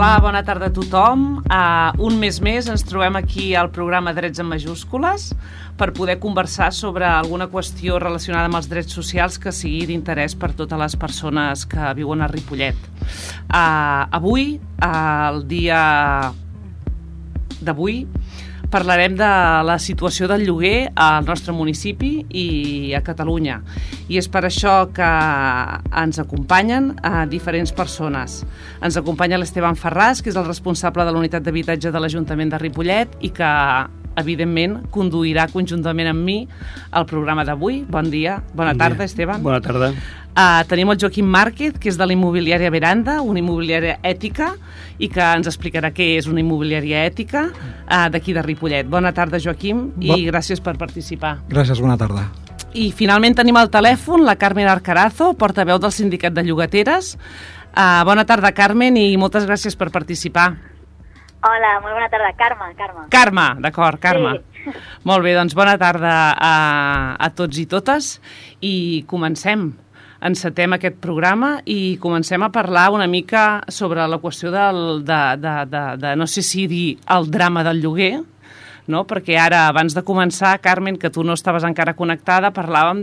Hola, bona tarda a tothom. Un mes més ens trobem aquí al programa Drets en Majúscules per poder conversar sobre alguna qüestió relacionada amb els drets socials que sigui d'interès per totes les persones que viuen a Ripollet. Avui, el dia d'avui, parlarem de la situació del lloguer al nostre municipi i a Catalunya. I és per això que ens acompanyen diferents persones. Ens acompanya l'Esteban Ferràs, que és el responsable de la unitat d'habitatge de l'Ajuntament de Ripollet i que, evidentment, conduirà conjuntament amb mi el programa d'avui. Bon dia. Bona tarda, Esteban. Bona tarda. Tenim el Joaquim Márquez, que és de la immobiliària Veranda, una immobiliària ètica, i que ens explicarà què és una immobiliària ètica d'aquí de Ripollet. Bona tarda, Joaquim, i gràcies per participar. Gràcies, bona tarda. I finalment tenim al telèfon la Carmen Arcarazo, portaveu del Sindicat de Llogateres. Bona tarda, Carmen, i moltes gràcies per participar. Hola, molt bona tarda. Carme, d'acord, Carme. Sí. Molt bé, doncs bona tarda a tots i totes, i comencem. Encetem aquest programa i comencem a parlar una mica sobre la qüestió de no sé si dir el drama del lloguer, no? Perquè ara, abans de començar, Carmen, que tu no estaves encara connectada, parlàvem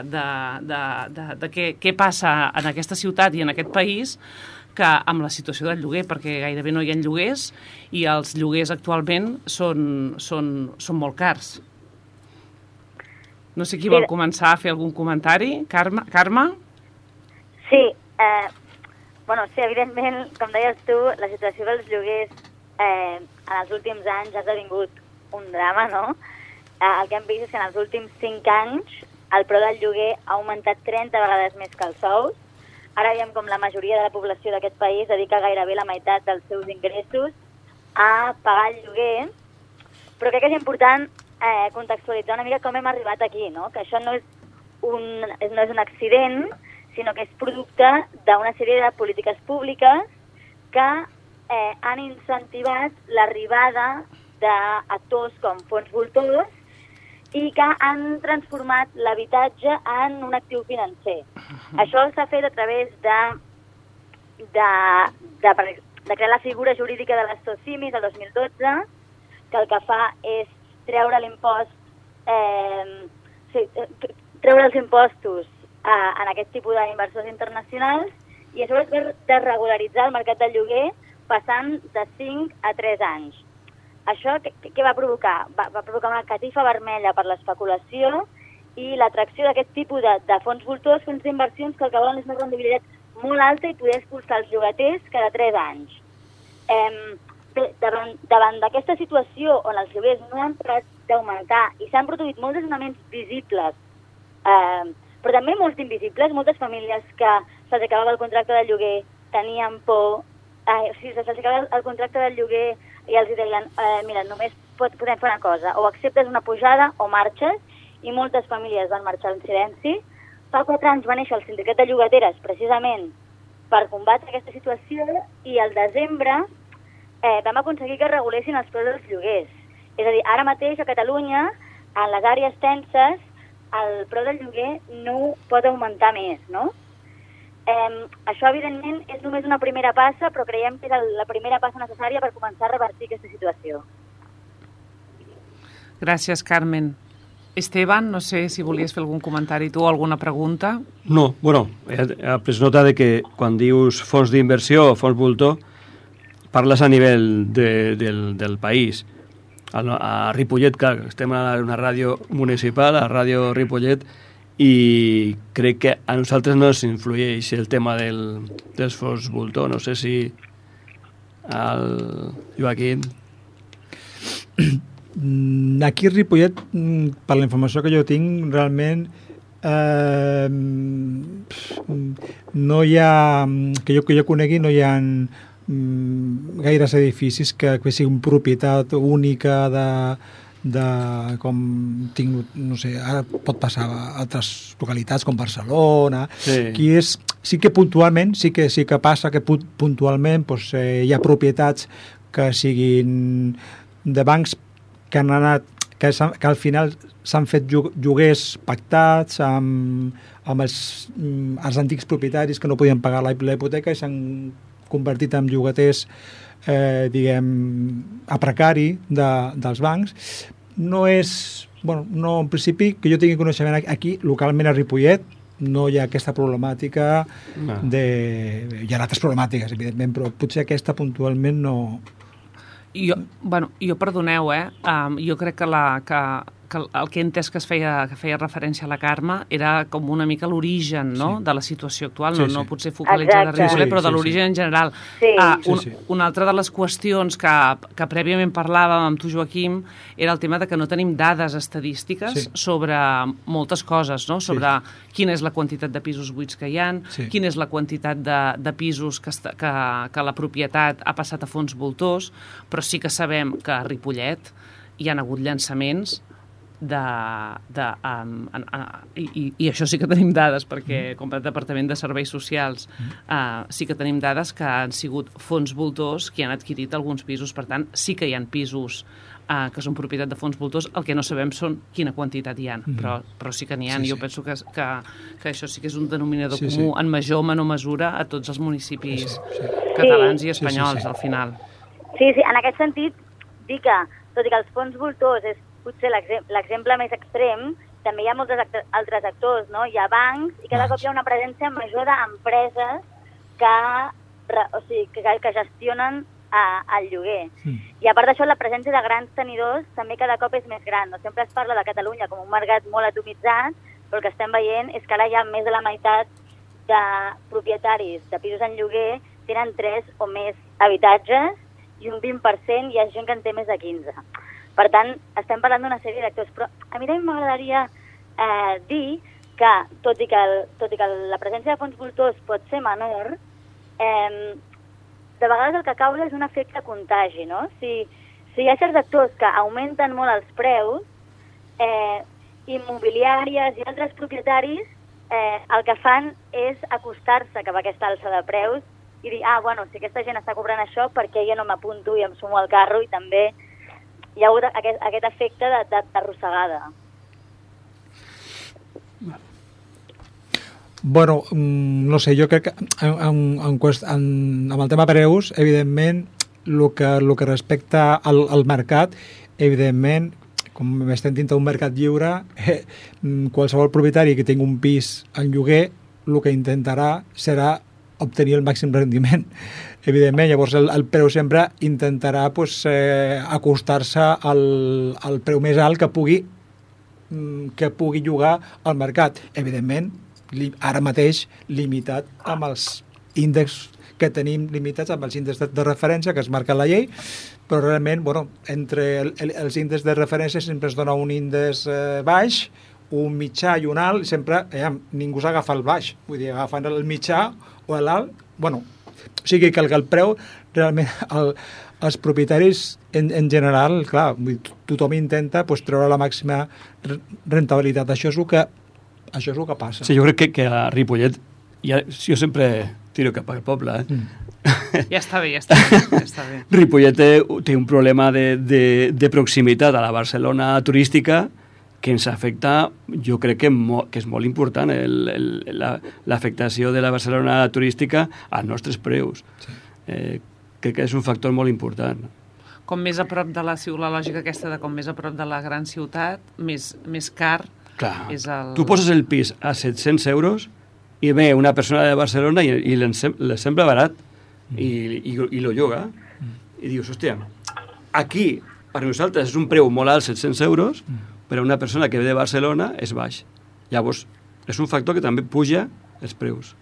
de què passa en aquesta ciutat i en aquest país que amb la situació del lloguer, perquè gairebé no hi ha lloguers i els lloguers actualment són molt cars. No sé qui vol començar a fer algun comentari. Carme? Sí, sí, evidentment, com deies tu, la situació dels lloguers en els últims anys ha esdevingut un drama, no? El que hem vist és que en els últims 5 anys el preu del lloguer ha augmentat 30 vegades més que els sous. Ara veiem com la majoria de la població d'aquest país dedica gairebé la meitat dels seus ingressos a pagar el lloguer, però crec que és important contextualitzar una mica com hem arribat aquí, no? Que això no és un accident, sinó que és producte d'una sèrie de polítiques públiques que han incentivat l'arribada d'actors com fons voltors i que han transformat l'habitatge en un actiu financer. Això s'ha fet a través de crear la figura jurídica de les SOCIMIs el 2012, que el que fa és treure l'impost, treure els impostos en aquest tipus d'inversors internacionals i això és de regularitzar el mercat del lloguer passant de 5 a 3 anys. Això què va provocar? Va provocar una catifa vermella per l'especulació i l'atracció d'aquest tipus de fons voltors, fons d'inversions que el que volen és una rendibilitat molt alta i poder expulsar els llogaters cada 3 anys. Davant d'aquesta situació on els lloguers no han parat d'augmentar i s'han produït molts desnonaments visibles, però també molts invisibles, moltes famílies que se'ls acabava el contracte de lloguer tenien por, se'ls acabava el contracte del lloguer i els deien, mira, només podem fer una cosa, o acceptes una pujada o marxes, i moltes famílies van marxar en silenci. Fa 4 anys va néixer el Sindicat de Llogateres precisament per combatre aquesta situació i al desembre vam aconseguir que regulessin els preus dels lloguers. És a dir, ara mateix a Catalunya, en les àrees tenses, el preu del lloguer no pot augmentar més, no? Això, evidentment, és només una primera passa, però creiem que és la primera passa necessària per començar a revertir aquesta situació. Gràcies, Carmen. Esteban, no sé si volies fer algun comentari tu o alguna pregunta. No, bueno, he pres nota de que quan dius fons d'inversió o fons voltor, parles a nivell del país. A Ripollet, clar, estem a una ràdio municipal, a Ràdio Ripollet, i crec que a nosaltres no ens influeix el tema dels fons voltor. No sé si el Joaquim... Aquí a Ripollet, per la informació que jo tinc, realment no hi ha, que jo conegui, no hi ha gaires edificis que siguin propietat única de com tinc, no sé, ara pot passar a altres localitats com Barcelona. Sí. Aquí sí que puntualment, sí que passa que puntualment doncs, hi ha propietats que siguin de bancs que han anat, que al final s'han fet lloguers pactats amb els antics propietaris que no podien pagar la hipoteca i s'han convertit en llogaters a precari dels bancs. No és, no, en principi, que jo tingui coneixement aquí, localment a Ripollet, no hi ha aquesta problemàtica hi ha altres problemàtiques, evidentment, però potser aquesta puntualment no... Jo perdoneu, jo crec que el que he entès que feia referència a la Carme era com una mica l'origen, no?, de la situació actual, no potser focalitzar a Ripollet, però de l'origen en general. Una altra de les qüestions que prèviament parlàvem amb tu, Joaquim, era el tema de que no tenim dades estadístiques sobre moltes coses, no?, sobre quina és la quantitat de pisos buits que hi ha, quina és la quantitat de pisos que la propietat ha passat a fons voltors, però sí que sabem que a Ripollet hi ha hagut llançaments i això sí que tenim dades, perquè com a Departament de Serveis Socials sí que tenim dades que han sigut fons voltors que han adquirit alguns pisos. Per tant, sí que hi ha pisos que són propietat de fons voltors. El que no sabem són quina quantitat hi ha, però sí que n'hi ha. Jo penso que això sí que és un denominador comú en major o menor mesura a tots els municipis catalans i espanyols, al final. Sí, en aquest sentit, dir que, tot i que els fons voltors és potser l'exemple més extrem, també hi ha molts altres actors, no? Hi ha bancs i cada cop hi ha una presència major d'empreses que gestionen el lloguer. I a part d'això, la presència de grans tenidors també cada cop és més gran. No? Sempre es parla de Catalunya com un mercat molt atomitzat, però el que estem veient és que ara hi ha més de la meitat de propietaris de pisos en lloguer tenen 3 o més habitatges i un 20% hi ha gent que en té més de 15. Per tant, estem parlant d'una sèrie d'actors, però a mi també m'agradaria dir que, tot i que la presència de fons voltors pot ser menor, de vegades el que causa és un efecte contagi, no? Si hi ha certs actors que augmenten molt els preus, immobiliàries i altres propietaris el que fan és acostar-se cap a aquesta alça de preus i dir, si aquesta gent està cobrant això, per què jo no m'apunto i em sumo al carro? I també hi ha hagut aquest efecte d'arrossegada. No sé, jo crec que amb el tema preus, evidentment, el que respecta al mercat, evidentment, com estem dintre d'un mercat lliure, qualsevol propietari que tingui un pis en lloguer, el que intentarà serà obtenir el màxim rendiment. Evidentment, llavors el preu sempre intentarà acostar-se al preu més alt que pugui llogar al mercat. Evidentment, ara mateix limitat amb els índexs que tenim limitats, amb els índexs de referència que es marca la llei, però realment, entre els índexs de referència sempre es dona un índex baix, un mitjà i un alt, sempre ningú s'agafa el baix, vull dir, agafant el mitjà o l'alt, o sigui que el preu, realment, els propietaris en general, clar, tothom intenta treure la màxima rentabilitat. Això és el que passa. Sí, jo crec que a Ripollet, jo sempre tiro cap al poble, Ja està bé. Ripollet té un problema de proximitat a la Barcelona turística que ens afecta, jo crec que és molt important l'afectació de la Barcelona turística als nostres preus. Sí. Crec que és un factor molt important. Com més a prop de la lògica aquesta de com més a prop de la gran ciutat, més car és el... Tu poses el pis a 700 euros i ve una persona de Barcelona i li sembla barat i lo lloga i dius, hòstia, aquí per nosaltres és un preu molt alt, 700 euros, però una persona que ve de Barcelona és baix. Llavors, és un factor que també puja els preus.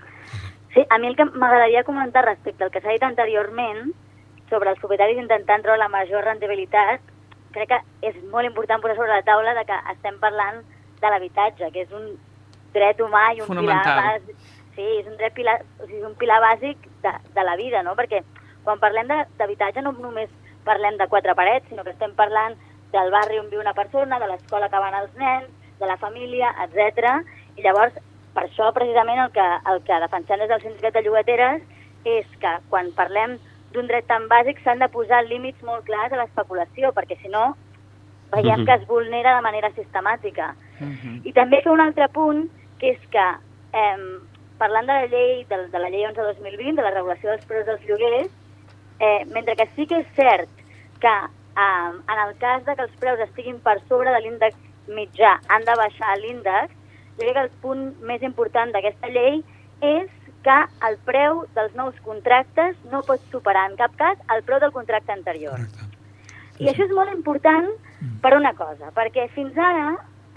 Sí, a mi el que m'agradaria comentar respecte al que s'ha dit anteriorment sobre els propietaris intentant treure la major rendibilitat, crec que és molt important posar sobre la taula de que estem parlant de l'habitatge, que és un dret humà i un pilar bàsic. Sí, és un dret un pilar bàsic de la vida, no? Perquè quan parlem d'habitatge no només parlem de 4 parets, sinó que estem parlant del barri on viu una persona, de l'escola que van els nens, de la família, etc. I llavors, per això, precisament, el que defensem des del sindicat de llogateres és que quan parlem d'un dret tan bàsic s'han de posar límits molt clars a l'especulació, perquè si no veiem que es vulnera de manera sistemàtica. I també fer un altre punt, que és que parlant de la llei 11/2020, de la regulació dels preus dels lloguers, mentre que sí que és cert que en el cas de que els preus estiguin per sobre de l'índex mitjà han de baixar l'índex, jo crec que el punt més important d'aquesta llei és que el preu dels nous contractes no pot superar en cap cas el preu del contracte anterior. Correcte. I això és molt important per una cosa, perquè fins ara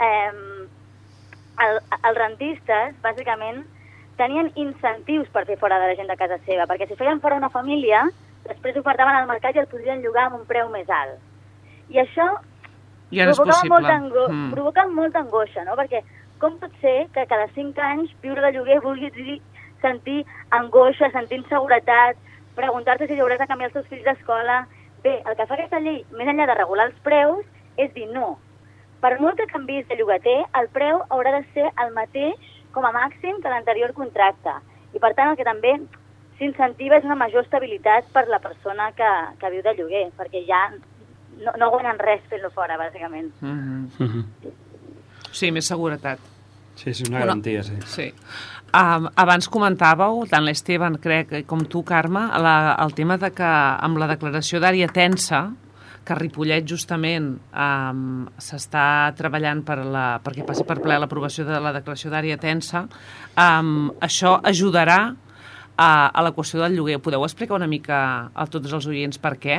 els rentistes, bàsicament, tenien incentius per fer fora de la gent de casa seva, perquè si feien fora una família, després ofertaven al mercat i el podrien llogar amb un preu més alt. I això provoca molta angoixa, no? Perquè com pot ser que cada 5 anys viure de lloguer vulguis dir sentir angoixa, sentir inseguretat, preguntar-te si hauràs de canviar els teus fills d'escola. Bé, el que fa aquesta llei, més enllà de regular els preus, és dir no. Per molt que canviïs de llogater, el preu haurà de ser el mateix com a màxim que l'anterior contracte. I per tant el que també s'incentiva és una major estabilitat per la persona que viu de lloguer, perquè ja no guanyen res fent-lo fora, bàsicament. Sí, més seguretat. Sí, és una garantia, sí. Sí. Abans comentàveu, tant l'Esteban, crec, com tu, Carme, el tema de que amb la declaració d'àrea tensa, que a Ripollet justament s'està treballant perquè passi per ple l'aprovació de la declaració d'àrea tensa, això ajudarà a la qüestió del lloguer. Podeu explicar una mica a tots els oients per què?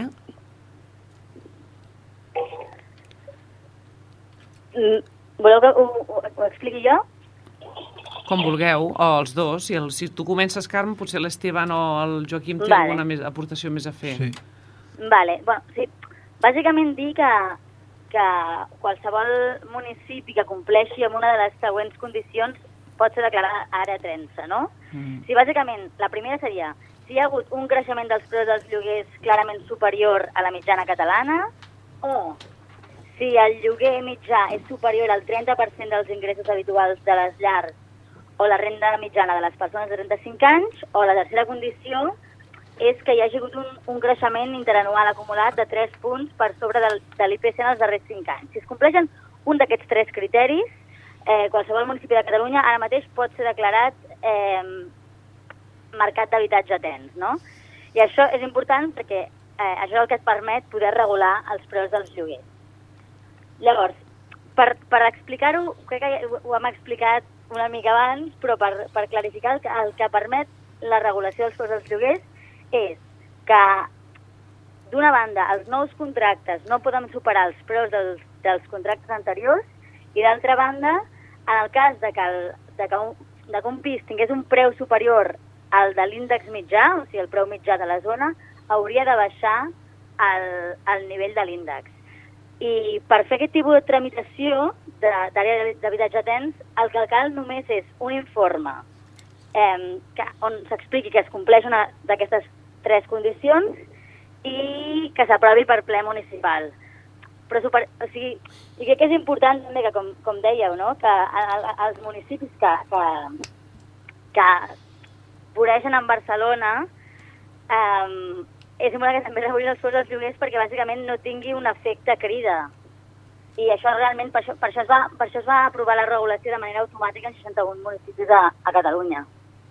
Voleu que ho expliqui jo? Com vulgueu, o els dos. Si tu comences, Carme, potser l'Esteban o el Joaquim té alguna aportació més a fer. Sí. Vale, bueno, sí. Bàsicament dir que qualsevol municipi que compleixi amb una de les següents condicions pot ser declarada àrea tensa, no? Sí, bàsicament, la primera seria si hi ha hagut un creixement dels preus dels lloguers clarament superior a la mitjana catalana, o si el lloguer mitjà és superior al 30% dels ingressos habituals de les llars o la renda mitjana de les persones de 35 anys, o la tercera condició és que hi hagi hagut un creixement interanual acumulat de 3 punts per sobre de l'IPC en els darrers 5 anys. Si es compleixen un d'aquests 3 criteris, qualsevol municipi de Catalunya ara mateix pot ser declarat mercat d'habitatge tens, no? I això és important perquè això és el que et permet poder regular els preus dels lloguers. Llavors, per explicar-ho, crec que ho hem explicat una mica abans, però per clarificar el que permet la regulació dels preus dels lloguers és que, d'una banda, els nous contractes no poden superar els preus dels contractes anteriors, i d'altra banda, en el cas de que un pis tingués un preu superior al de l'índex mitjà, o sigui, el preu mitjà de la zona, hauria de baixar el nivell de l'índex. I per fer aquest tipus de tramitació d'àrea d'habitatge tens, el que cal només és un informe on s'expliqui que es compleix una d'aquestes 3 condicions i que s'aprovi per ple municipal. Però i crec que és important també que, com dèieu, no? Que els municipis que voregen en Barcelona és important que també regulin els preus dels lloguers perquè bàsicament no tingui un efecte crida. I això realment, per això es va aprovar la regulació de manera automàtica en 61 municipis a Catalunya.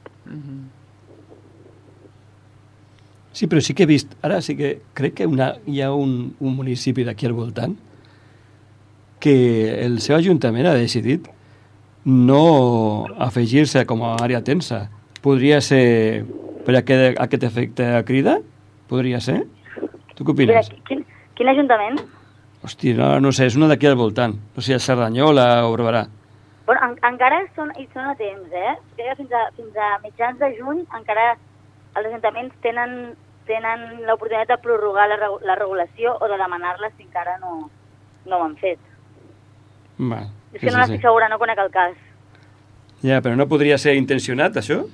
Sí, però sí que he vist, ara sí que crec que hi ha un municipi d'aquí al voltant que el seu ajuntament ha decidit no afegir-se com a àrea tensa. Podria ser per aquest efecte crida? Podria ser? Tu què opines? Quin ajuntament? Hòstia, no sé, és una d'aquí al voltant. No sé si és Cerdanyola o Barberà. Bueno, encara hi són a temps, Fins a mitjans de juny encara els ajuntaments tenen l'oportunitat de prorrogar la regulació o de demanar-la si encara no ho han fet. Va, és que no n'estic segura, no conec el cas. Ja, però no podria ser intencionat, això?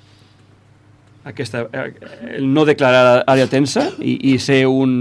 El no declarar àrea tensa i ser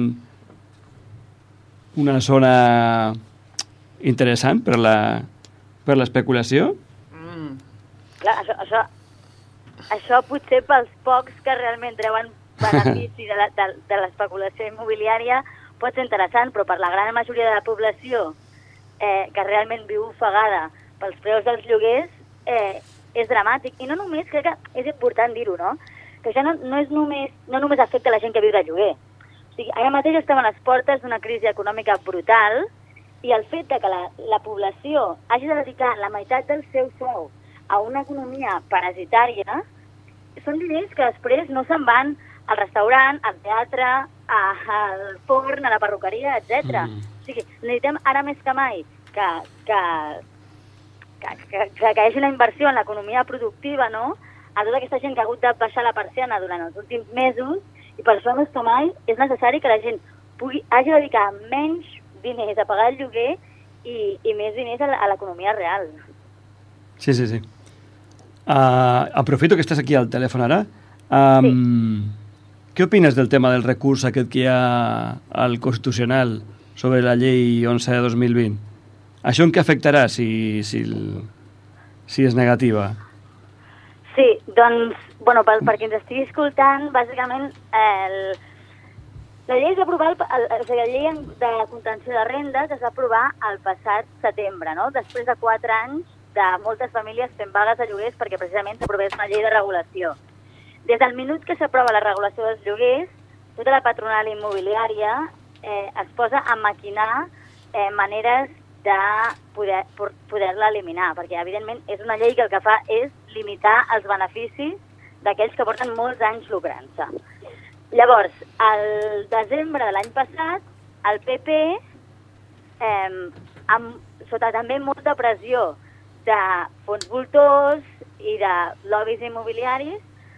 una zona interessant per l'especulació? Clar, això potser pels pocs que realment treuen benefici de l'especulació immobiliària pot ser interessant, però per la gran majoria de la població que realment viu ofegada pels preus dels lloguers és dramàtic. I no només, crec que és important dir-ho, no? que ja no només afecta la gent que viu de lloguer. O sigui, ara mateix estem a les portes d'una crisi econòmica brutal i el fet de que la població hagi de dedicar la meitat del seu sou a una economia parasitària són diners que després no se'n van al restaurant, al teatre, al forn, a la perruqueria, etc. O sigui, necessitem ara més que mai que hi hagi una inversió en l'economia productiva, no?, a tota aquesta gent que ha hagut de baixar la persiana durant els últims mesos, i per això més que mai és necessari que la gent hagi de dedicar menys diners a pagar el lloguer i més diners a l'economia real. Sí. Aprofito que estàs aquí al telèfon ara. Sí. Què opines del tema del recurs aquest que hi ha al Constitucional sobre la llei 11 de 2020? Això en què afectarà si és negativa? Sí, doncs, per qui ens estigui escoltant, bàsicament la llei es va aprovar, la llei de contenció de rendes es va aprovar el passat setembre, no?, després de 4 anys de moltes famílies fent vagues de lloguers perquè precisament s'aprovés una llei de regulació. Des del minut que s'aprova la regulació dels lloguers, tota la patronal immobiliària es posa a maquinar maneres de poder-la eliminar, perquè evidentment és una llei que el que fa és limitar els beneficis d'aquells que porten molts anys lucrant-se. Llavors, al desembre de l'any passat, el PP, sota també molta pressió de fons voltors i de lobbies immobiliaris,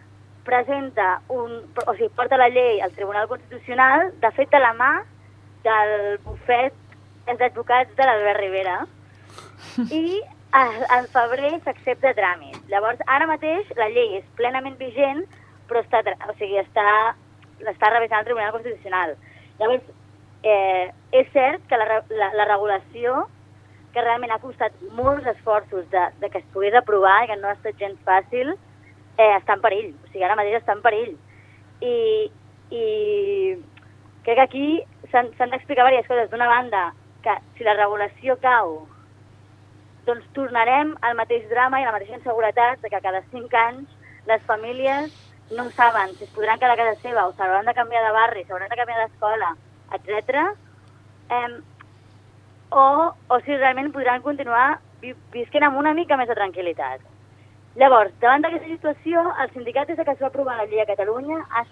porta la llei al Tribunal Constitucional, de fet de la mà del bufet dels advocats de l'Albert Rivera, i al febrer s'accepta tràmit. Llavors, ara mateix la llei és plenament vigent, però l'està revisant el Tribunal Constitucional. Llavors, és cert que la regulació, que realment ha costat molts esforços de que es pogués aprovar i que no ha estat gens fàcil, està en perill. O sigui, ara mateix està en perill. I crec que aquí s'han d'explicar diverses coses. D'una banda, que si la regulació cau, doncs tornarem al mateix drama i a la mateixa inseguretat de que cada 5 anys les famílies no saben si es podran quedar a casa seva o s'hauran de canviar de barri, s'hauran de canviar d'escola, etc. O si realment podran continuar visquent amb una mica més de tranquil·litat. Llavors, davant d'aquesta situació, el sindicat, des que es va aprovar la llei a Catalunya, ha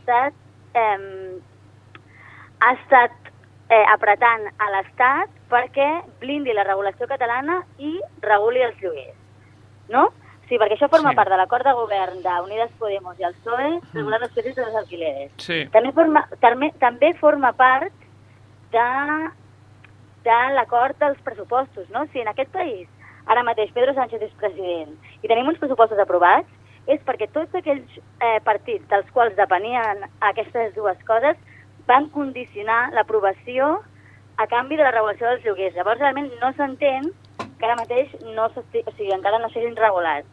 estat apretant a l'Estat perquè blindi la regulació catalana i reguli els lloguers. No? Sí, perquè això forma part de l'acord de govern d'Unidas Podemos i el PSOE, regular los precios de los alquileres. Sí. També forma part de l'acord dels pressupostos, no? Si en aquest país ara mateix Pedro Sánchez és president i tenim uns pressupostos aprovats, és perquè tots aquells partits dels quals depenien aquestes dues coses van condicionar l'aprovació a canvi de la regulació dels lloguers. Llavors, realment no s'entén que ara mateix encara no siguin regulats.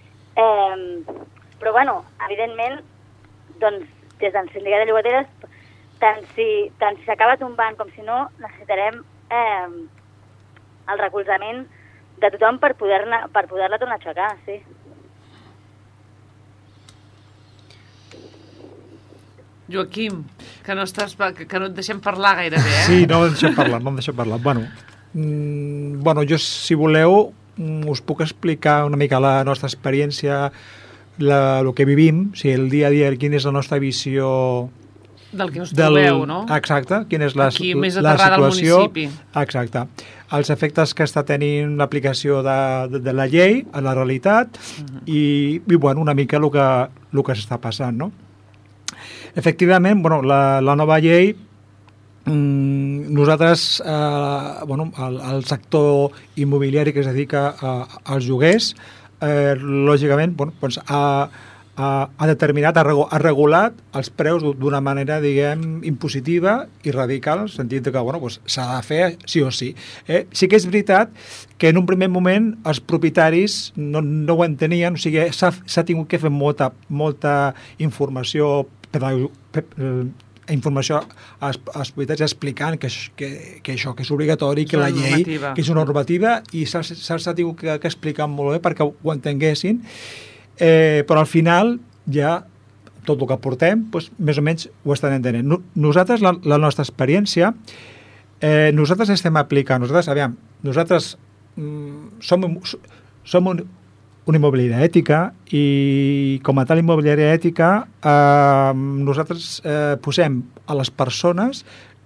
Però, evidentment, doncs, des del sindicat de llogateres, tant si s'acaba tombant com si no, necessitarem el recolzament de tothom per poder-la tornar a aixecar, sí. Joaquim, que no et deixem parlar gairebé, eh? Sí, no em deixem parlar. Jo, si voleu, us puc explicar una mica la nostra experiència, el que vivim, o sigui, el dia a dia, quina és la nostra visió del que us trobeu, no? Exacte, quina és la aquí, més situació. al municipi. Exacte. Els efectes que està tenint l'aplicació de la llei a la realitat i una mica el que s'està passant, no? Efectivament, la nova llei, nosaltres, el sector immobiliari que es dedica als lloguers, lògicament, ha determinat, ha regulat els preus d'una manera, diguem, impositiva i radical, en el sentit que s'ha de fer sí o sí. Sí que és veritat que en un primer moment els propietaris no ho entenien, o sigui, s'ha tingut que fer molta informació als propietaris explicant que això que és obligatori, que la llei, que és una normativa, i s'ha tingut que explicar molt bé perquè ho entenguessin. Però al final ja tot el que portem, doncs, més o menys ho estan entenent. Nosaltres, la nostra experiència, nosaltres estem aplicant, nosaltres som una immobiliària ètica i com a tal immobiliària ètica nosaltres posem a les persones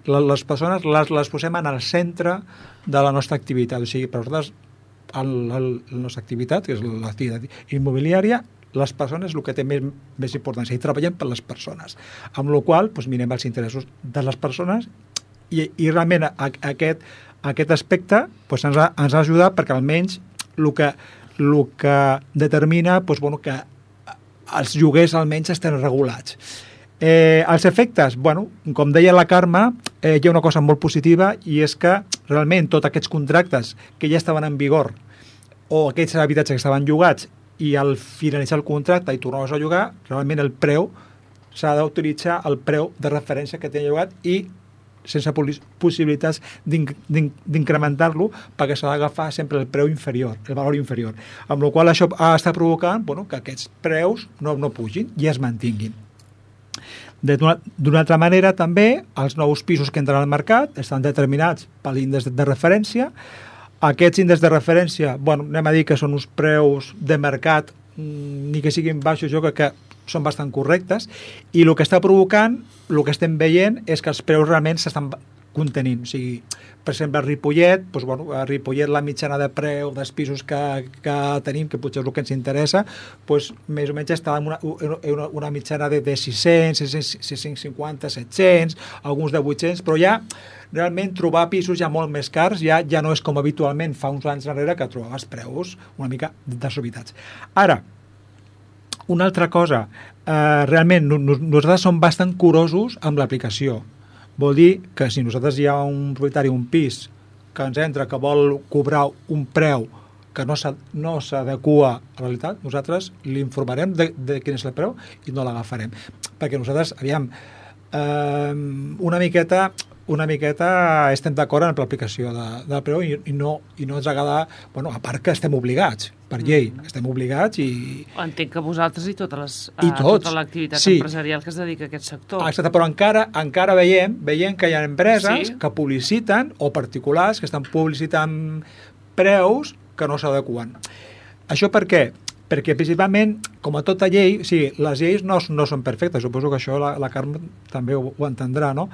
les posem en el centre de la nostra activitat. O sigui, per nosaltres la nostra activitat, que és l'activitat immobiliària, les persones és el que té més importància i treballem per les persones, amb la qual cosa mirem els interessos de les persones i realment aquest aspecte ens ha ajudat perquè almenys el que determina que els lloguers almenys estan regulats. Els efectes, com deia la Carme, hi ha una cosa molt positiva i és que realment tots aquests contractes que ja estaven en vigor o aquests habitatges que estaven llogats i al finalitzar el contracte i tornar-los a llogar, realment el preu s'ha d'utilitzar el preu de referència que tenia llogat i sense possibilitats d'incrementar-lo perquè s'ha d'agafar sempre el preu inferior, el valor inferior. Amb la qual cosa això està provocant que aquests preus no pugin i es mantinguin. D'una altra manera, també, els nous pisos que entren al mercat estan determinats per l'índex de referència. Aquests índexs de referència, anem a dir que són uns preus de mercat, ni que siguin baixos, jo crec que són bastant correctes, i el que està provocant, el que estem veient, és que els preus realment s'estan contenint. O sigui, per exemple, a Ripollet, a Ripollet la mitjana de preu dels pisos que tenim, que potser és el que ens interessa, més o menys està en una mitjana de 600, 650, 700, alguns de 800, però ja realment trobar pisos ja molt més cars ja no és com habitualment fa uns anys darrere que trobaves preus una mica desorbitats. Ara, una altra cosa, realment nosaltres som bastant curosos amb l'aplicació. Vol dir que si nosaltres hi ha un propietari, un pis que ens entra, que vol cobrar un preu que no s'adequa a la realitat, nosaltres l'informarem de quin és el preu i no l'agafarem. Perquè nosaltres, una miqueta estem d'acord amb l'aplicació del preu i no ens agrada, a part que estem obligats per llei, estem obligats i... Entenc que vosaltres i tota l'activitat empresarial que es dedica a aquest sector. Exacte, però encara veiem que hi ha empreses que publiciten, o particulars que estan publicitant preus que no s'adequen. Això per què? Perquè principalment, com a tota llei, les lleis no són perfectes, suposo que això la Carme també ho entendrà, no?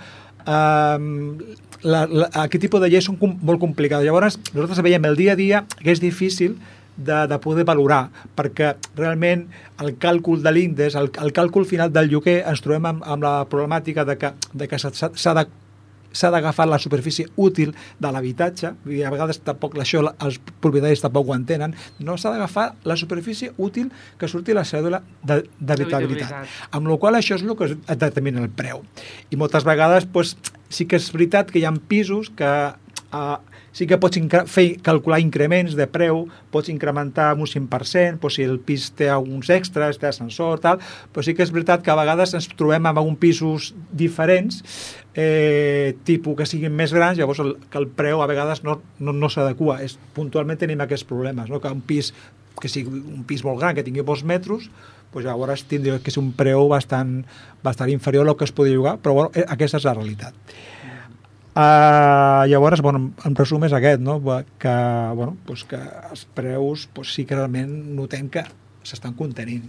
Aquest tipus de lleis són molt complicades. Llavors, nosaltres veiem el dia a dia que és difícil de poder valorar, perquè realment el càlcul de l'índex, el càlcul final del lloguer, ens trobem amb la problemàtica de que s'ha d'agafar la superfície útil de l'habitatge, i a vegades tampoc això els propietaris tampoc ho entenen, no s'ha d'agafar la superfície útil que surti la cèdula d'habitabilitat. Amb la qual això és el que determina el preu. I moltes vegades sí que és veritat que hi ha pisos que sí que pots calcular increments de preu, pots incrementar un 5%, si el pis té alguns extras, té ascensor, tal, però sí que és veritat que a vegades ens trobem amb alguns pisos diferents, tipus que siguin més grans, llavors que el preu a vegades no s'adequa. Puntualment tenim aquests problemes, no? Que un pis que sigui un pis molt gran, que tingui molts metres, llavors tindria que ser un preu bastant inferior al que es podria llogar, però aquesta és la realitat. Llavors, en resum és aquest, no? Que els preus sí que realment notem que s'estan contenint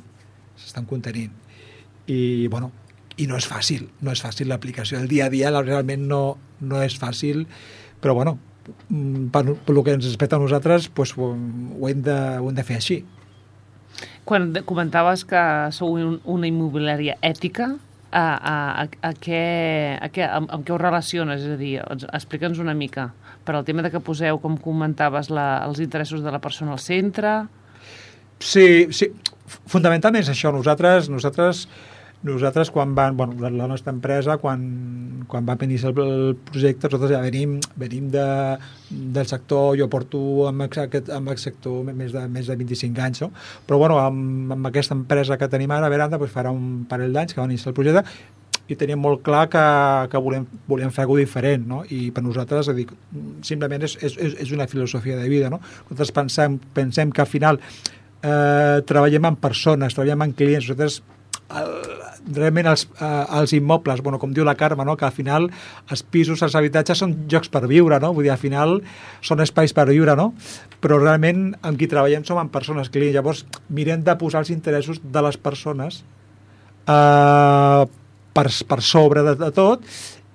i no és fàcil l'aplicació del dia a dia, realment no és fàcil, però per el que ens respecta a nosaltres ho hem de fer així. Quan comentaves que sou una immobiliària ètica, amb què ho relaciones? És a dir, explica'ns una mica per al tema de que poseu, com comentaves, els interessos de la persona al centre. Sí, fonamentalment és això. Nosaltres quan la nostra empresa, quan va iniciar el projecte, nosaltres ja venim del sector, jo porto amb el sector més de 25 anys, no? Però amb aquesta empresa que tenim ara, Veranda, farà un parell d'anys que va iniciar el projecte i teníem molt clar que volíem fer alguna cosa diferent, no? I per nosaltres, simplement és una filosofia de vida, no? Nosaltres pensem que al final treballem amb persones, treballem amb clients, nosaltres realment els immobles, bueno, com diu la Carme, no? Que al final els pisos, els habitatges són llocs per viure, no? Vull dir, al final són espais per viure, no? Però realment amb qui treballem som amb persones, clients. Llavors mirem de posar els interessos de les persones per sobre de tot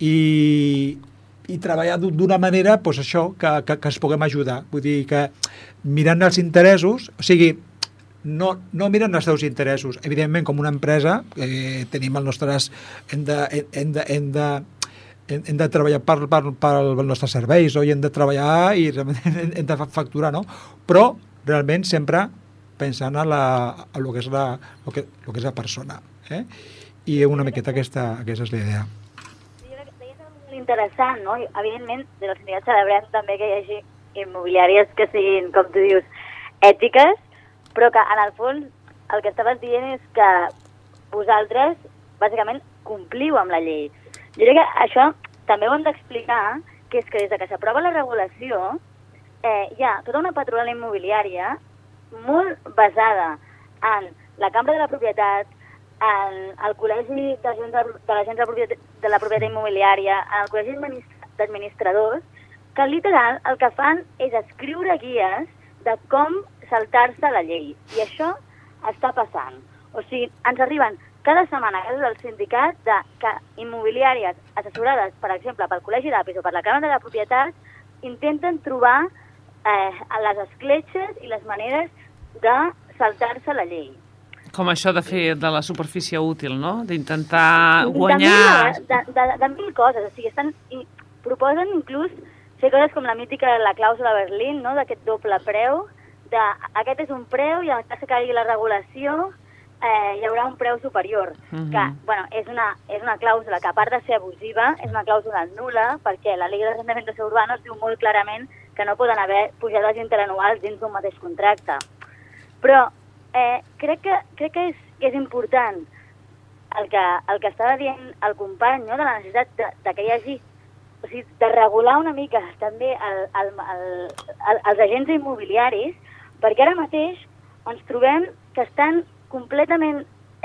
i treballar d'una manera, doncs això, que ens puguem ajudar. Vull dir que mirant els interessos, o sigui, no mirant els teus interessos. Evidentment, com una empresa, tenim els nostres... Hem de treballar pels nostres serveis, no? I hem de treballar i hem de facturar, no? Però, realment, sempre pensant en el que és la persona. I una miqueta aquesta és la idea. Interessant, no? Evidentment, des del sindicat celebrem també que hi hagi immobiliàries que siguin, com tu dius, ètiques, però que en el fons el que estaves dient és que vosaltres bàsicament compliu amb la llei. Jo crec que això també ho hem d'explicar, que és que des que s'aprova la regulació hi ha tota una patronal immobiliària molt basada en la Cambra de la Propietat, el Col·legi de la Propietat Immobiliària, el Col·legi d'Administradors, que literal el que fan és escriure guies de com saltar-se la llei. I això està passant. O sigui, ens arriben cada setmana a casa del sindicat que immobiliàries assessorades, per exemple, pel Col·legi d'Apis o per la Cambra de la Propietat, intenten trobar les escletxes i les maneres de saltar-se la llei. Com això de fer de la superfície útil, no? D'intentar guanyar... De mil coses. O sigui, proposen inclús fer coses com la mítica la clàusula Berlín, no? D'aquest doble preu, aquest és un preu i en cas que caigui la regulació hi haurà un preu superior. Que, bueno, és una clàusula que, a part de ser abusiva, és una clàusula nul·la, perquè la llei d'arrendaments urbanos diu molt clarament que no poden haver pujades interanuals dins d'un mateix contracte. Però crec que és important el que estava dient el company, no? De la necessitat de que hi hagi, o sigui, de regular una mica també els agents immobiliaris, perquè ara mateix ens trobem que estan completament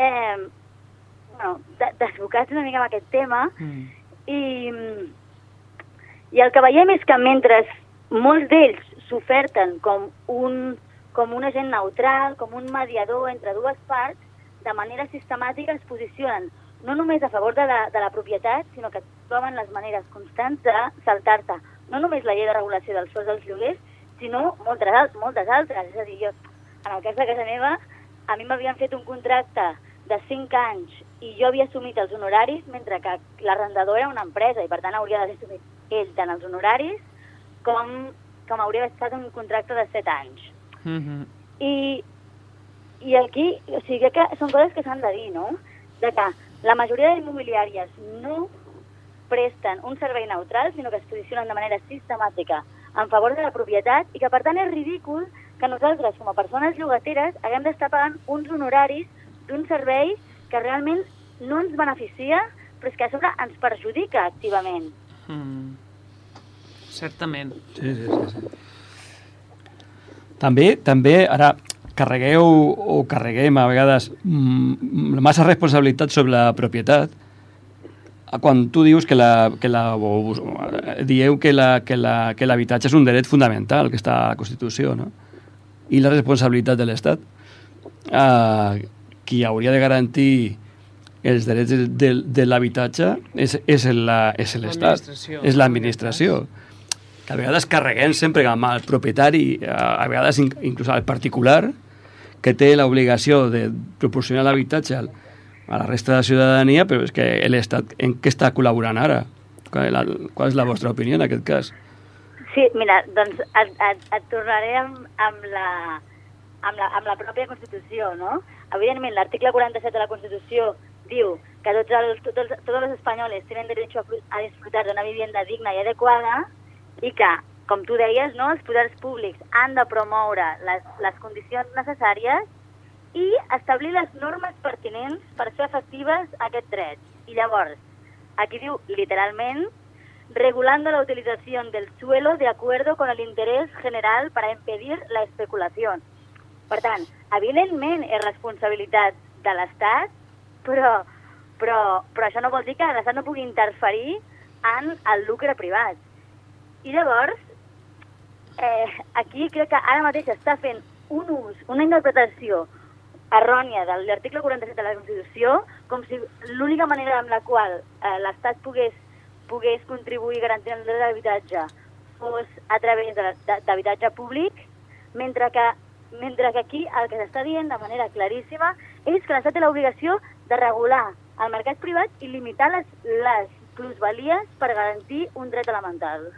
desbocats una mica amb aquest tema i el que veiem és que mentre molts d'ells s'oferten com un agent neutral, com un mediador entre dues parts, de manera sistemàtica es posicionen no només a favor de la propietat, sinó que troben les maneres constants de saltar-se no només la llei de regulació dels sous dels lloguers, sinó moltes altres. És a dir, jo, en el cas de casa meva, a mi m'havien fet un contracte de 5 anys i jo havia assumit els honoraris, mentre que l'arrendador era una empresa i per tant hauria d'haver assumit ell tant els honoraris com hauria d'haver estat un contracte de 7 anys. I aquí, o sigui, que són coses que s'han de dir, no? De que la majoria d'immobiliàries no presten un servei neutral, sinó que es posicionen de manera sistemàtica en favor de la propietat i que, per tant, és ridícul que nosaltres, com a persones llogateres, haguem d'estar pagant uns honoraris d'un servei que realment no ens beneficia, però és que a sobre ens perjudica activament. Certament. Sí. També ara carreguem a vegades massa responsabilitat sobre la propietat quan tu dius dieu que l'habitatge és un dret fundamental que està a la Constitució, no? I la responsabilitat de l'Estat, qui hauria de garantir els drets de l'habitatge és l'Estat, és l'administració. Que a vegades carreguem sempre amb el propietari, a vegades inclús al particular, que té l'obligació de proporcionar l'habitatge a la resta de la ciutadania, però és que l'Estat en què està col·laborant ara? Qual és la vostra opinió en aquest cas? Sí, mira, doncs et tornaré amb la pròpia Constitució, no? Evidentment, l'article 47 de la Constitució diu que tots els espanyols tenen dret a disfrutar d'una vivienda digna i adequada, i que, com tu deies, no, els poders públics han de promoure les condicions necessàries i establir les normes pertinents per fer efectives aquest dret. I llavors, aquí diu literalment, regulando la utilización del suelo de acuerdo con el interés general para impedir la especulación. Per tant, evidentment és responsabilitat de l'Estat, però però això no vol dir que l'Estat no pugui interferir en el lucre privat. I llavors, aquí crec que ara mateix està fent un ús, una interpretació errònia de l'article 47 de la Constitució, com si l'única manera amb la qual l'Estat pogués contribuir garantint el dret a l'habitatge fos a través d'habitatge públic, mentre que aquí el que s'està dient de manera claríssima és que l'Estat té l'obligació de regular el mercat privat i limitar les plusvalies per garantir un dret elemental.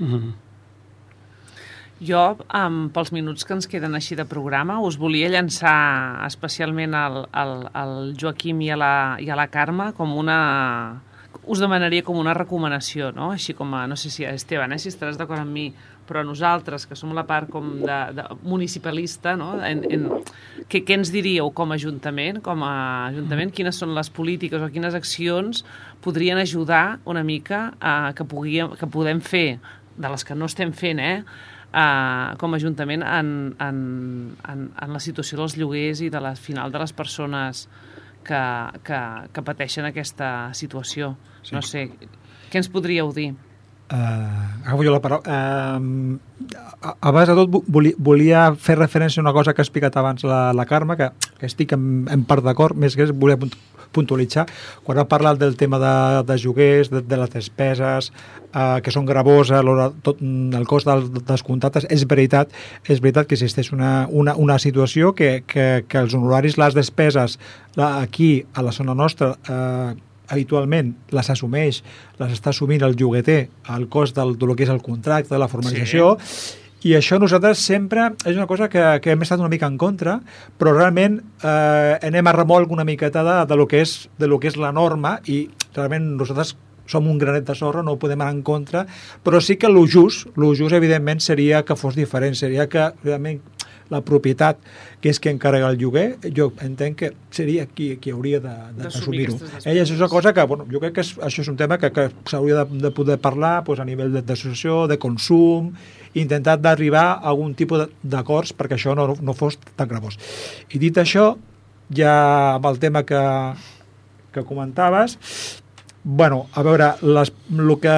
Jo, pels minuts que ens queden així de programa, us volia llançar especialment al Joaquim i a la Carme com una... Us demanaria com una recomanació, no? Així com a, no sé si Esteban, si estaràs d'acord amb mi, però nosaltres, que som la part com de municipalista, no? Què ens diríeu com a Ajuntament? Quines són les polítiques o quines accions podrien ajudar una mica que podem fer, de les que no estem fent, com a Ajuntament en la situació dels lloguers i al final de les persones que pateixen aquesta situació. Sí. No sé, què ens podríeu dir? Agafo jo la paraula. Abans de tot, volia fer referència a una cosa que ha explicat abans la Carme, que estic en part d'acord, més que volia puntualitzar. Quan ha parlat del tema de lloguers, de les despeses, que són gravoses, tot el cost dels contractes, és veritat que existeix una situació que els honoraris, les despeses, aquí, a la zona nostra, habitualment les assumeix, les està assumint el llogueter, el cost del que és el contracte, de la formalització, sí. I això nosaltres sempre és una cosa que hem estat una mica en contra, però realment anem a remolc una miqueta de lo que és la norma, i realment nosaltres som un granet de sorra, no ho podem anar en contra, però sí que lo just evidentment seria que fos diferent, seria que realment la propietat, que és qui encarrega el lloguer, jo entenc que seria qui hauria d'assumir-ho. Això és una cosa que, jo crec que això és un tema que s'hauria de poder parlar a nivell d'associació, de consum, intentar d'arribar a algun tipus d'acords perquè això no fos tan gravós. I dit això, ja amb el tema que comentaves, a veure, el que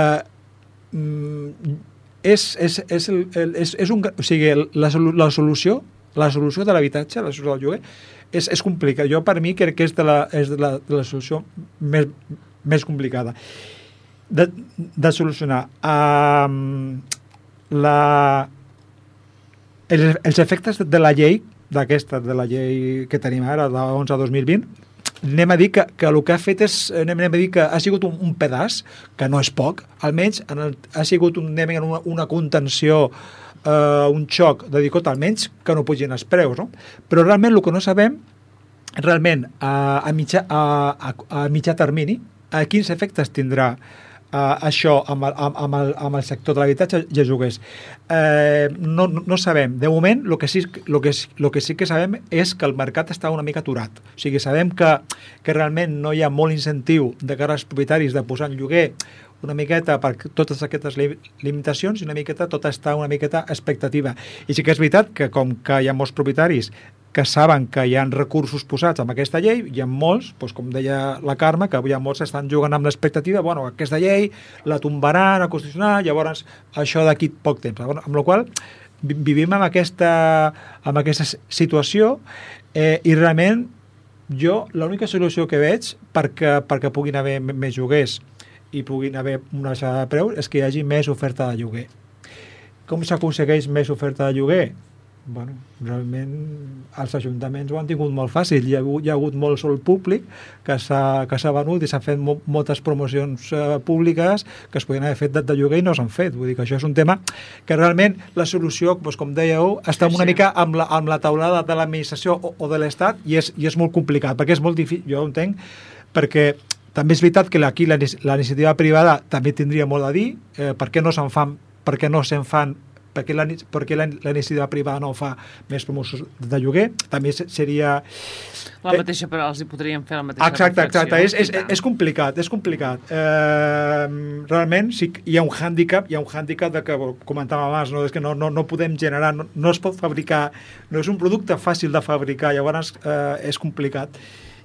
o sigui, la solució de l'habitatge, la solució del lloguer, és complicat. Jo, per mi, crec que és de la solució més complicada de solucionar. Els efectes de la llei de la llei que tenim ara, de 11-2020, anem a dir que el que ha fet és, anem a dir que ha sigut un pedaç, que no és poc, almenys ha sigut una contenció, un xoc de dir, almenys que no pugin els preus, no? Però realment el que no sabem, realment a mitjà termini, quins efectes tindrà això amb el sector de l'habitatge i els lloguers. No sabem. De moment, el que sí que sabem és que el mercat està una mica aturat. O sigui, sabem que realment no hi ha molt incentiu de cara als propietaris de posar en lloguer una miqueta per totes aquestes limitacions i una miqueta tot està una miqueta expectativa. I sí que és veritat que com que hi ha molts propietaris que saben que hi ha recursos posats amb aquesta llei, hi ha molts, com deia la Carme, que hi ha molts que estan jugant amb l'expectativa, aquesta llei la tombaran a constitucional, llavors això d'aquí poc temps. Amb la qual vivim amb aquesta situació i realment jo l'única solució que veig perquè puguin haver més lloguers i puguin haver una baixada de preus és que hi hagi més oferta de lloguer. Com s'aconsegueix més oferta de lloguer? Realment els ajuntaments ho han tingut molt fàcil. Hi ha hagut molt sol públic que s'ha venut i s'han fet moltes promocions públiques que es podien haver fet de lloguer i no s'han fet. Vull dir que això és un tema que realment la solució, com dèieu, està una mica amb la taulada de l'administració o de l'Estat i és molt complicat, perquè és molt difícil, jo ho entenc, perquè també és veritat que aquí la iniciativa privada també tindria molt a dir, per què no se'n fan perquè la iniciativa privada no fa més promocions de lloguer, també seria... La mateixa, però els hi podríem fer la mateixa reflexió. Exacte, és complicat. Realment sí, hi ha un hàndicap de que comentàvem abans, és que no podem generar, no es pot fabricar, no és un producte fàcil de fabricar, llavors és complicat.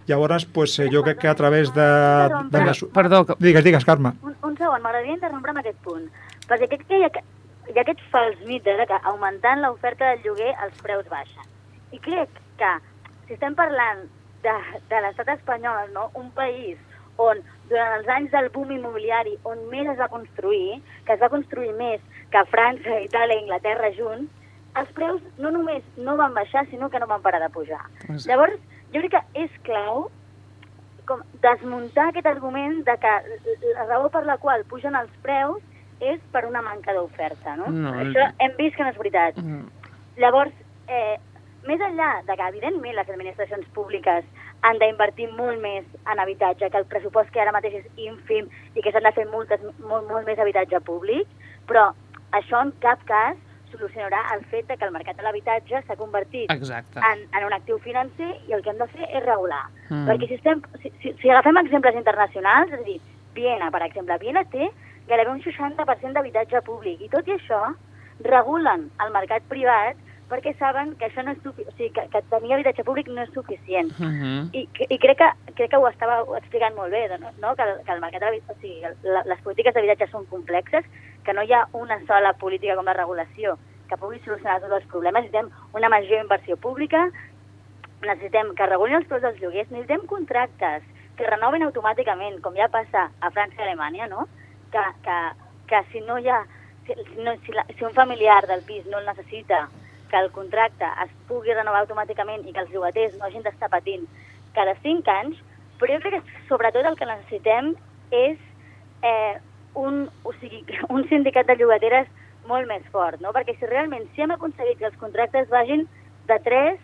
Llavors, pues, jo crec que a través de Perdó. Digues, Carme. Un segon, m'agradaria interrompre amb aquest punt, perquè crec que hi ha aquest fals mite que augmentant l'oferta del lloguer els preus baixen. I crec que si estem parlant de l'estat espanyol, no? Un país on durant els anys del boom immobiliari on més es va construir, que es va construir més que França, Itàlia i Anglaterra junts, els preus no només no van baixar, sinó que no van parar de pujar. Llavors, jo crec que és clau com desmuntar aquest argument de que la raó per la qual pugen els preus és per una manca d'oferta, no? Això hem vist que no és veritat. Llavors, més enllà de que, evidentment, les administracions públiques han d'invertir molt més en habitatge, que el pressupost que ara mateix és ínfim i que s'han de fer molt més habitatge públic, però això en cap cas solucionarà el fet que el mercat de l'habitatge s'ha convertit en un actiu financer i el que hem de fer és regular. Perquè si agafem exemples internacionals, és a dir, Viena, per exemple, Viena té gairebé un 60% d'habitatge públic i tot i això regulen el mercat privat perquè saben que això no és que tenir habitatge públic no és suficient. I crec que ho estava explicant molt bé, no? Que el mercat les polítiques d'habitatge són complexes, que no hi ha una sola política com la regulació que pugui solucionar tots els problemes. Necessitem una major inversió pública, necessitem que regulin els preus dels lloguers, necessitem contractes que renoven automàticament, com ja passa a França i Alemanya, no? Que si no hi ha... Si un familiar del pis no el necessita, que el contracte es pugui renovar automàticament i que els llogaters no hagin d'estar patint cada 5 anys, però jo crec que sobretot el que necessitem és un sindicat de llogateres molt més fort, no? Perquè si realment hem aconseguit que els contractes vagin de 3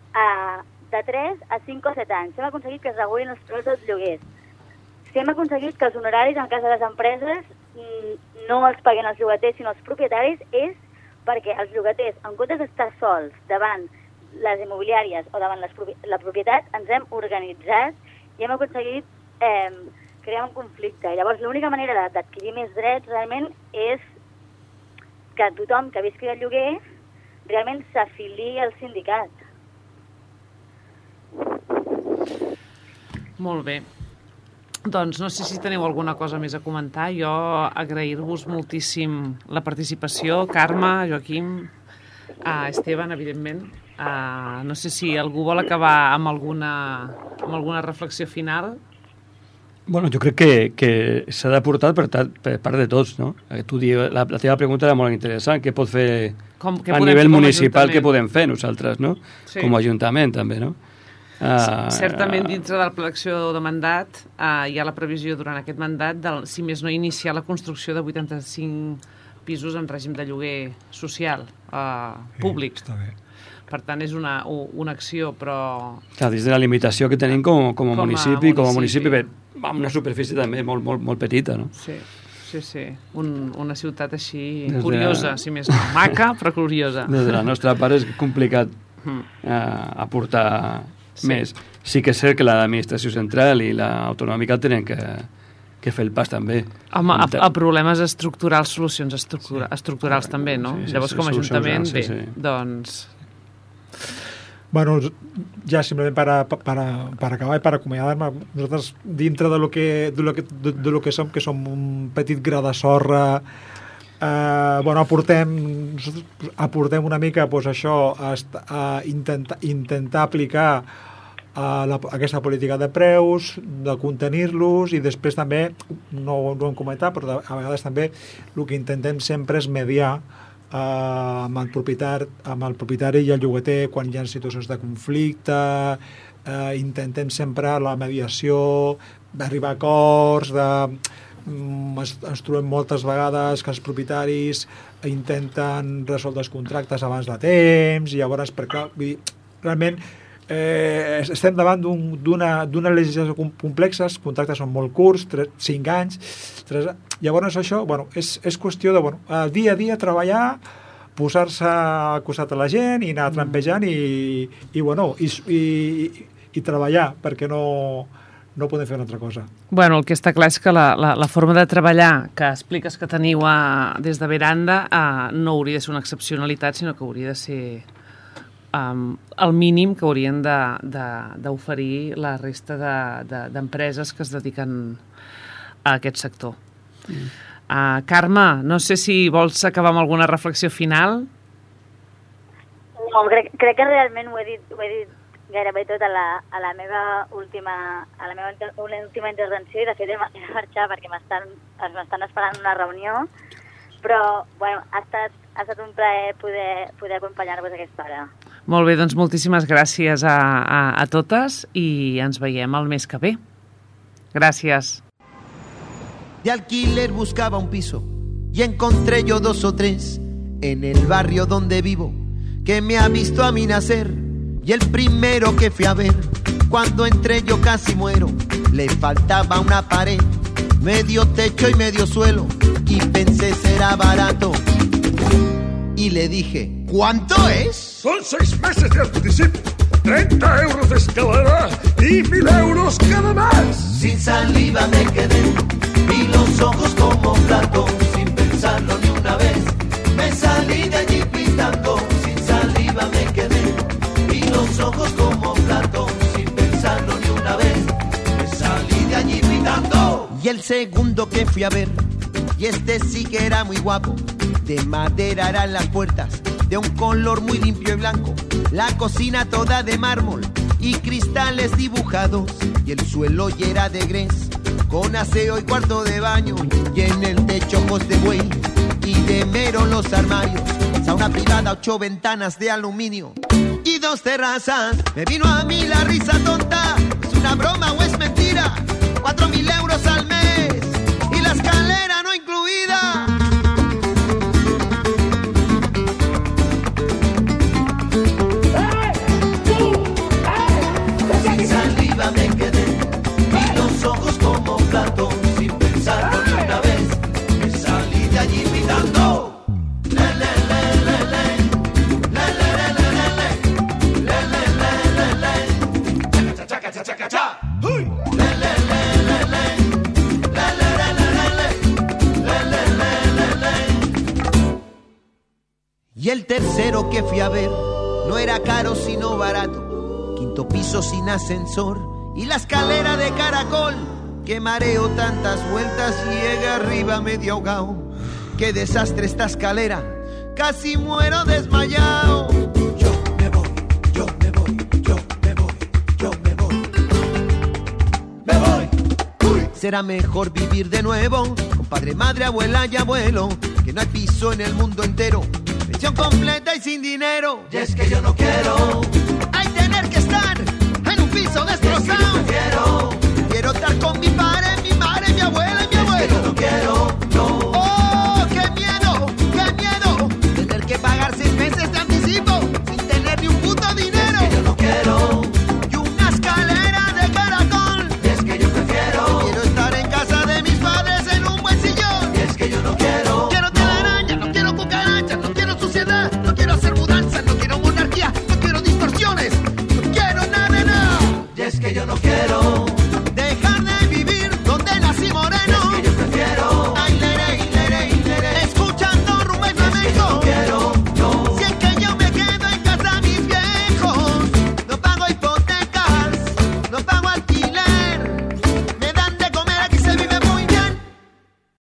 a 5 o 7 anys, si hem aconseguit que es regulin els preus dels lloguers, si hem aconseguit que els honoraris en cas de les empreses no els paguen els llogaters sinó els propietaris, és perquè els llogaters, en comptes d'estar sols davant les immobiliàries o davant la propietat, ens hem organitzat i hem aconseguit crear un conflicte. Llavors, l'única manera d'adquirir més drets realment és que tothom que visqui al lloguer realment s'afiliï al sindicat. Molt bé. Doncs no sé si teniu alguna cosa més a comentar. Jo agrair-vos moltíssim la participació. Carme, Joaquim, Esteban, evidentment. No sé si algú vol acabar amb alguna reflexió final. Bueno, jo crec que s'ha d'aportar per part de tots, no? La teva pregunta era molt interessant. Què pot fer a nivell municipal, què podem fer nosaltres, no? Sí. Com a Ajuntament, també, no? Certament, dintre de la plenària de mandat hi ha la previsió durant aquest mandat si més no iniciar la construcció de 85 pisos en règim de lloguer social públic. Està bé. Per tant, és una acció, però... Clar, des de la limitació que tenim com a municipi, amb una superfície també molt petita, no? Sí. Una ciutat així curiosa, si més no. Maca, però curiosa. Des de la nostra part és complicat aportar més. Sí que és cert que l'administració central i l'autonòmica tenen que fer el pas també. Home, a problemes estructurals, solucions estructurals també, no? Llavors, com a Ajuntament, bé, doncs... Bueno, ja simplement per acabar i per acomiadar-me, nosaltres dintre de lo que som un petit gra de sorra, aportem una mica això a intentar aplicar aquesta política de preus, de contenir-los, i després també, no ho hem comentat, però a vegades també el que intentem sempre és mediar amb el propietari i el llogater quan hi ha situacions de conflicte. Intentem sempre la mediació, d'arribar a acords, ens trobem moltes vegades que els propietaris intenten resoldre els contractes abans de temps, i llavors realment estem davant d'una legislació complexa, els contractes són molt curts, 5 anys, llavors això és qüestió de dia a dia treballar, posar-se al costat de la gent i anar trampejant i treballar, perquè no podem fer una altra cosa. Bueno, el que està clar és que la forma de treballar que expliques que teniu des de Veranda no hauria de ser una excepcionalitat, sinó que hauria de ser el mínim que haurien d'oferir la resta d'empreses que es dediquen a aquest sector. Carme, no sé si vols acabar amb alguna reflexió final. No, crec que realment ho he dit gairebé tot a la meva última intervenció, i de fet he de marxar perquè m'estan esperant una reunió, però bueno, ha estat un plaer poder acompanyar-vos aquesta hora. Molt bé, doncs moltíssimes gràcies a totes i ens veiem el mes que ve. Gràcies. De alquiler buscaba un piso y encontré yo 2 o 3 en el barrio donde vivo, que me ha visto a mí nacer, y el primero que fui a ver, cuando entré yo casi muero, le faltaba una pared, medio techo y medio suelo, y pensé será barato, y le dije, ¿cuánto es? Son 6 meses de anticipo, 30 euros de escalera y 1000 euros cada mes. Sin saliva me quedé, vi los ojos como plato, sin pensarlo ni una vez, me salí de allí pitando, sin saliva me quedé, vi los ojos como plato, sin pensarlo ni una vez, me salí de allí pitando. Y el segundo que fui a ver, y este sí que era muy guapo, de madera eran las puertas, de un color muy limpio y blanco, la cocina toda de mármol y cristales dibujados, y el suelo ya era de grés, con aseo y cuarto de baño, y en el techo ojos de buey, y de mero los armarios, sauna privada, 8 ventanas de aluminio, y 2 terrazas. Me vino a mí la risa tonta, ¿es una broma o es mentira? 4.000 euros al mes, y la escalera no incluida. Sin saliva me quedé, y los ojos como plato, sin pensarlo ni una vez, me salí de allí pitando. Y el tercero que fui a ver no era caro sino barato, 5º piso sin ascensor y la escalera de caracol, que mareo tantas vueltas llegué arriba medio ahogado. Qué desastre esta escalera, casi muero desmayado. Yo me voy, yo me voy, yo me voy, yo me voy. Me voy. Uy. Será mejor vivir de nuevo con padre, madre, abuela y abuelo, que no hay piso en el mundo entero, pensión completa y sin dinero. Y es que yo no quiero tener que estar en un piso destrozado. Quiero estar con mi padre,